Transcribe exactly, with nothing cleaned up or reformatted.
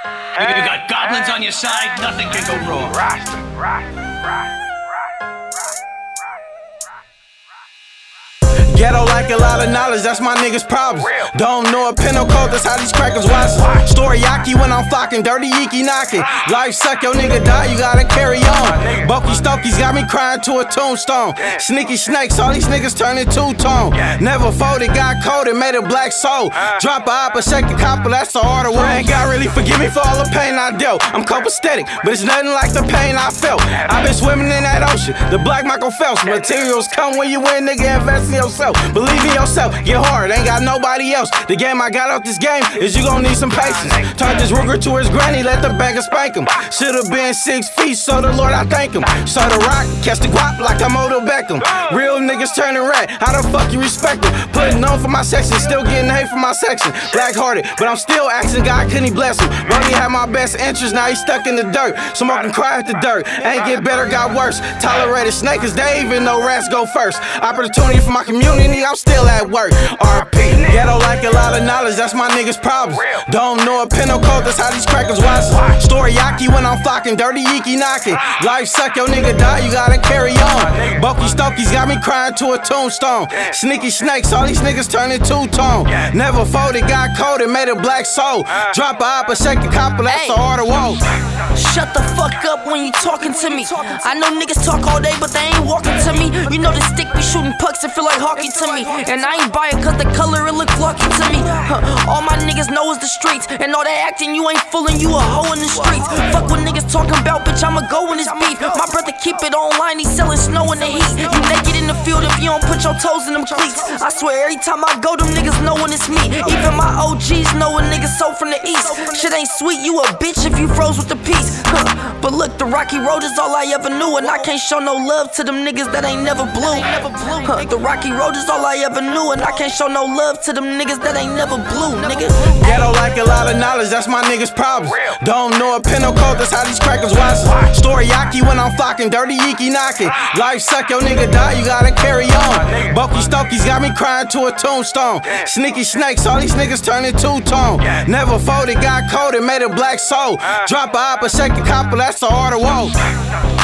Hey, you got goblins on your side, nothing can go wrong. Rasta, Rasta, Rasta. Ghetto like a lot of knowledge, that's my niggas' problems. Don't know a penal code, that's how these crackers watch. Storyaki when I'm flocking, dirty yeeky knocking. Life suck, your nigga die, you gotta carry on. Bulky Stokies got me crying to a tombstone. Sneaky snakes, all these niggas turning two-tone. Never folded, got cold and made a black soul. Drop a op, a shake a copper, that's the order. Ain't God really forgive me for all the pain I dealt. I'm copacetic, but it's nothing like the pain I felt. I've been swimming in that ocean, the black Michael Phelps. Materials come when you win, nigga, invest in yourself. Believe in yourself, get hard, ain't got nobody else. The game I got out this game is you gon' need some patience. Turn this Ruger to his granny, let the banker spank him. Should've been six feet, so the Lord I thank him. So the rock, catch the guap like I'm Odell Beckham. Real niggas turning rat, how the fuck you respect him? Putting on for my section, still getting hate from my section. Black hearted, but I'm still asking God, couldn't he bless him? Brody had my best interest, now he stuck in the dirt. Smoking cry at the dirt, ain't get better, got worse. Tolerated snake, cause they even know rats go first. Opportunity for my community, I'm still at work. R P Ghetto like a lot of knowledge, that's my niggas' problems. Don't know a penal code, that's how these crackers watch. Storyaki when I'm flocking, dirty yeeky knocking. Life suck, your nigga die, you gotta carry on. Bulky Stokies got me crying to a tombstone. Sneaky snakes, all these niggas turning two-tone. Never folded, got cold and made a black soul. Drop a op, a shake a copper, that's the order, whoa. Shut the fuck up when you talking to me. I know niggas talk all day, but they ain't walking to me. You know the stick be shooting pucks and feel like hockey to me. And I ain't buy it cause the color it look flocky to me. Huh. All my niggas know is the streets. And all that acting, you ain't fooling, you a hoe in the streets. Fuck what niggas talking about, bitch, I'ma go in this beef. My brother keep it online, he selling snow in the heat. You naked in the field if you don't put your toes in them cleats. I swear every time I go, them niggas know when it's me. Even my O Gs know a nigga so from the east. Shit ain't sweet, you a bitch if you froze with the peace. Huh. But look, the rocky road is all I ever knew. And I can't show no love to them niggas that ain't never blew. Huh. The rocky road is all I ever knew. And I can't show no love to them niggas that ain't never blew, nigga. Ghetto like a lot of knowledge, that's my niggas' problems. Don't know a penal code, that's how these crackers watch. Storyaki when I'm flocking, dirty yeeky knocking. Life suck, your nigga die, you gotta carry on. Bulky Stokies got me crying to a tombstone. Sneaky snakes, all these niggas turning two-tone. Never folded, got cold and made a black soul. Drop a op, a shake a copper, that's the order, whoa.